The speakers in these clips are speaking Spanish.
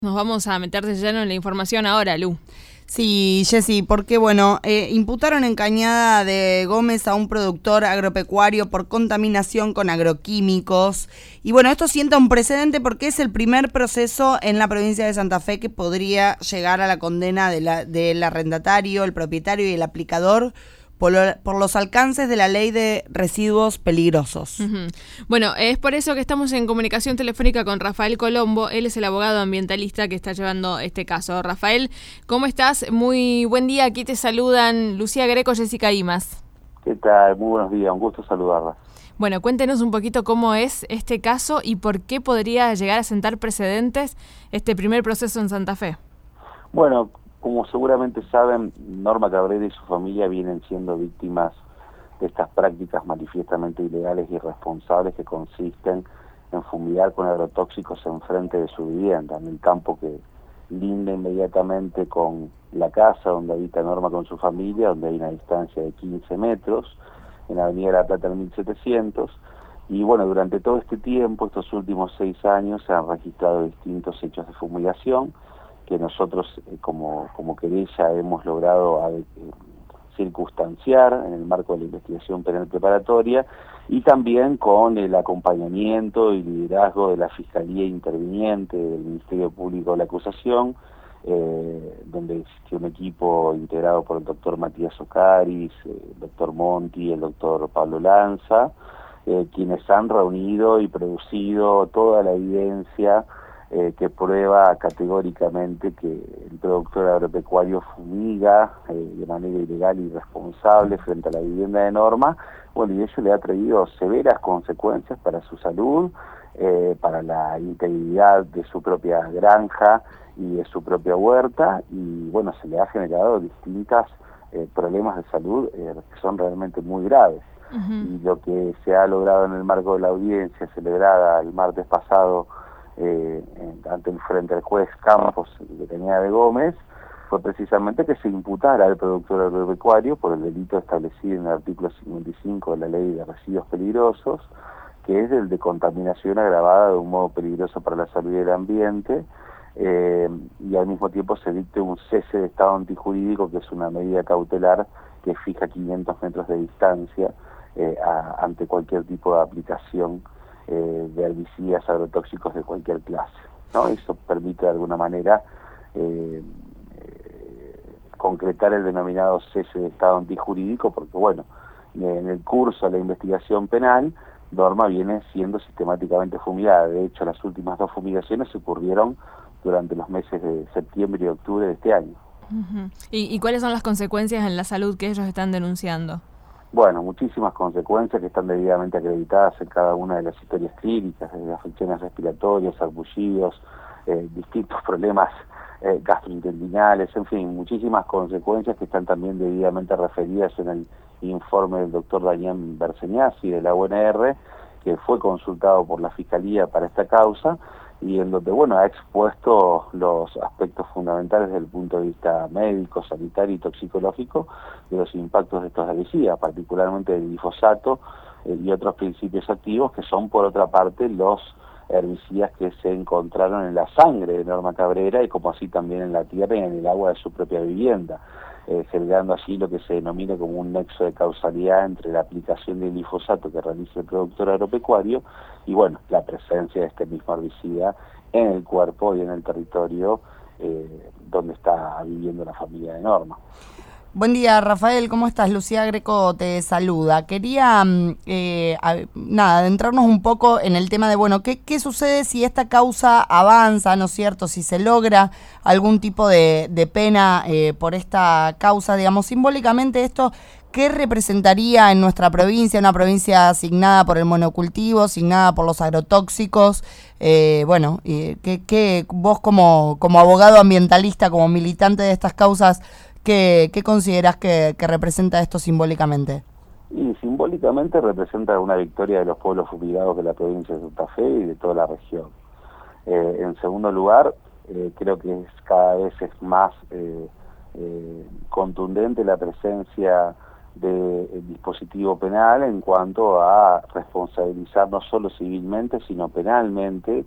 Nos vamos a meter de lleno en la información ahora, Lu. Sí, Jessy, porque imputaron en Cañada de Gómez a un productor agropecuario por contaminación con agroquímicos. Y bueno, esto sienta un precedente porque es el primer proceso en la provincia de Santa Fe que podría llegar a la condena del arrendatario, el propietario y el aplicador por los alcances de la ley de residuos peligrosos. Uh-huh. Bueno, es por eso que estamos en comunicación telefónica con Rafael Colombo. Él es el abogado ambientalista que está llevando este caso. Rafael, ¿cómo estás? Muy buen día. Aquí te saludan Lucía Greco, Jessica Imas. ¿Qué tal? Muy buenos días. Un gusto saludarla. Bueno, cuéntenos un poquito cómo es este caso y por qué podría llegar a sentar precedentes este primer proceso en Santa Fe. Bueno, como seguramente saben, Norma Cabrera y su familia vienen siendo víctimas de estas prácticas manifiestamente ilegales y irresponsables que consisten en fumigar con agrotóxicos enfrente de su vivienda, en el campo que linda inmediatamente con la casa donde habita Norma con su familia, donde hay una distancia de 15 metros, en Avenida La Plata en 1700. Y bueno, durante todo este tiempo, estos últimos 6 años, se han registrado distintos hechos de fumigación que nosotros como querella hemos logrado circunstanciar en el marco de la investigación penal preparatoria y también con el acompañamiento y liderazgo de la Fiscalía Interviniente del Ministerio Público de la Acusación, donde existió un equipo integrado por el doctor Matías Ocaris, el doctor Monti, el doctor Pablo Lanza, quienes han reunido y producido toda la evidencia que prueba categóricamente que el productor agropecuario fumiga de manera ilegal y irresponsable frente a la vivienda de Norma. Bueno, y eso le ha traído severas consecuencias para su salud, para la integridad de su propia granja y de su propia huerta, y bueno, se le ha generado distintos problemas de salud que son realmente muy graves. Uh-huh. Y lo que se ha logrado en el marco de la audiencia celebrada el martes pasado frente al juez Campos de Cañada de Gómez fue precisamente que se imputara al productor agropecuario por el delito establecido en el artículo 55 de la ley de residuos peligrosos, que es el de contaminación agravada de un modo peligroso para la salud y el ambiente, y al mismo tiempo se dicte un cese de estado antijurídico, que es una medida cautelar que fija 500 metros de distancia ante cualquier tipo de aplicación de herbicidas agrotóxicos de cualquier clase, ¿no? Eso permite de alguna manera concretar el denominado cese de estado antijurídico, porque bueno, en el curso de la investigación penal, Norma viene siendo sistemáticamente fumigada. De hecho, las últimas 2 fumigaciones ocurrieron durante los meses de septiembre y octubre de este año. Uh-huh. ¿Y cuáles son las consecuencias en la salud que ellos están denunciando? Bueno, muchísimas consecuencias que están debidamente acreditadas en cada una de las historias clínicas, desde afecciones respiratorias, sarpullidos, distintos problemas gastrointestinales, en fin, muchísimas consecuencias que están también debidamente referidas en el informe del doctor Daniel Berseñazzi de la UNR, que fue consultado por la Fiscalía para esta causa, y en donde, bueno, ha expuesto los aspectos fundamentales desde el punto de vista médico, sanitario y toxicológico de los impactos de estos herbicidas, particularmente del glifosato y otros principios activos, que son, por otra parte, los herbicidas que se encontraron en la sangre de Norma Cabrera y como así también en la tierra y en el agua de su propia vivienda, generando así lo que se denomina como un nexo de causalidad entre la aplicación del glifosato que realiza el productor agropecuario y bueno, la presencia de este mismo herbicida en el cuerpo y en el territorio donde está viviendo la familia de Norma. Buen día, Rafael, ¿cómo estás? Lucía Greco te saluda. Quería, adentrarnos un poco en el tema de, bueno, ¿qué sucede si esta causa avanza, ¿no es cierto? Si se logra algún tipo de pena por esta causa, digamos, simbólicamente esto, ¿qué representaría en nuestra provincia, una provincia asignada por el monocultivo, asignada por los agrotóxicos? ¿Qué vos como abogado ambientalista, como militante de estas causas, ¿qué considerás que representa esto simbólicamente? Y simbólicamente representa una victoria de los pueblos fumigados de la provincia de Santa Fe y de toda la región. En segundo lugar, creo que cada vez es más contundente la presencia del dispositivo penal en cuanto a responsabilizar no solo civilmente, sino penalmente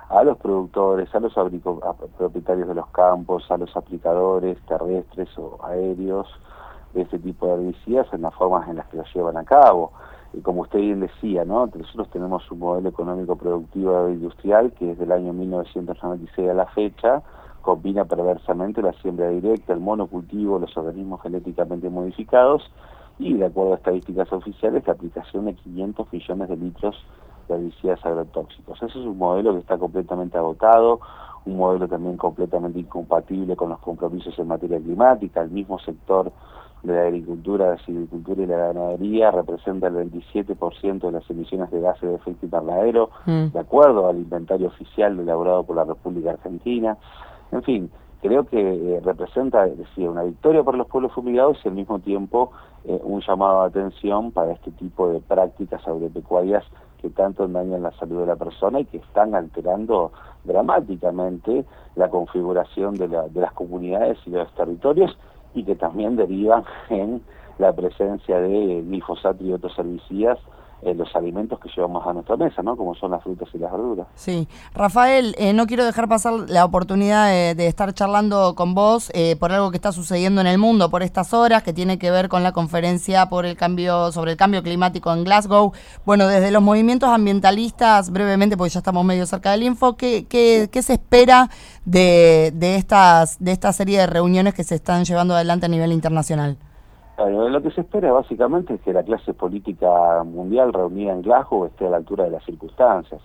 a los productores, a los propietarios de los campos, a los aplicadores terrestres o aéreos de este tipo de herbicidas en las formas en las que los llevan a cabo. Y como usted bien decía, ¿no? Nosotros tenemos un modelo económico productivo industrial que desde el año 1996 a la fecha combina perversamente la siembra directa, el monocultivo, los organismos genéticamente modificados y, de acuerdo a estadísticas oficiales, la aplicación de 500 millones de litros de herbicidas agrotóxicos. Ese es un modelo que está completamente agotado, un modelo también completamente incompatible con los compromisos en materia climática. El mismo sector de la agricultura, la silvicultura y la ganadería representa el 27% de las emisiones de gases de efecto invernadero, de acuerdo al inventario oficial elaborado por la República Argentina. En fin, creo que representa, decía, una victoria para los pueblos fumigados y al mismo tiempo un llamado de atención para este tipo de prácticas agropecuarias que tanto dañan la salud de la persona y que están alterando dramáticamente la configuración de las comunidades y de los territorios, y que también derivan en la presencia de glifosato y otros herbicidas en los alimentos que llevamos a nuestra mesa, ¿no? Como son las frutas y las verduras. Sí. Rafael, no quiero dejar pasar la oportunidad de estar charlando con vos por algo que está sucediendo en el mundo por estas horas, que tiene que ver con la conferencia sobre el cambio climático en Glasgow. Bueno, desde los movimientos ambientalistas, brevemente, porque ya estamos medio cerca del info, ¿qué se espera de esta serie de reuniones que se están llevando adelante a nivel internacional? Lo que se espera básicamente es que la clase política mundial reunida en Glasgow esté a la altura de las circunstancias,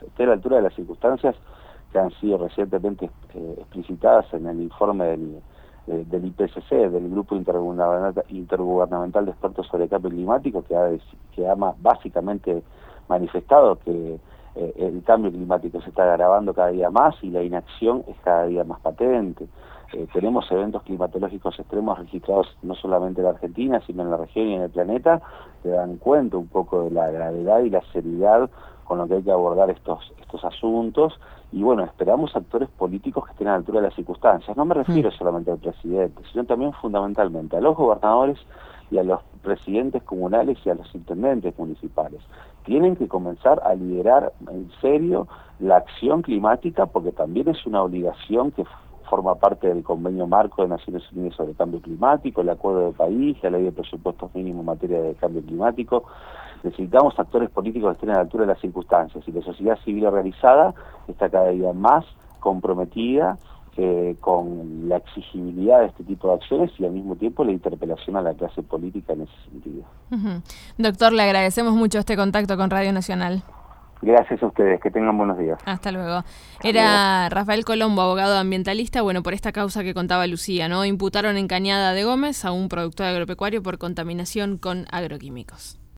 que han sido recientemente explicitadas en el informe del IPCC, del Grupo Intergubernamental de Expertos sobre Cambio Climático, que ha básicamente manifestado que el cambio climático se está agravando cada día más y la inacción es cada día más patente. Tenemos eventos climatológicos extremos registrados no solamente en la Argentina, sino en la región y en el planeta, que dan cuenta un poco de la gravedad y la seriedad con lo que hay que abordar estos asuntos. Y bueno, esperamos actores políticos que estén a la altura de las circunstancias. No me refiero solamente al presidente, sino también fundamentalmente a los gobernadores y a los presidentes comunales y a los intendentes municipales. Tienen que comenzar a liderar en serio la acción climática, porque también es una obligación que forma parte del Convenio Marco de Naciones Unidas sobre Cambio Climático, el Acuerdo de París, la Ley de Presupuestos Mínimos en materia de cambio climático. Necesitamos actores políticos que estén a la altura de las circunstancias, y la sociedad civil organizada está cada día más comprometida con la exigibilidad de este tipo de acciones y al mismo tiempo la interpelación a la clase política en ese sentido. Doctor, le agradecemos mucho este contacto con Radio Nacional. Gracias a ustedes, que tengan buenos días. Hasta luego. Era Rafael Colombo, abogado ambientalista, bueno, por esta causa que contaba Lucía, ¿no? Imputaron en Cañada de Gómez a un productor agropecuario por contaminación con agroquímicos.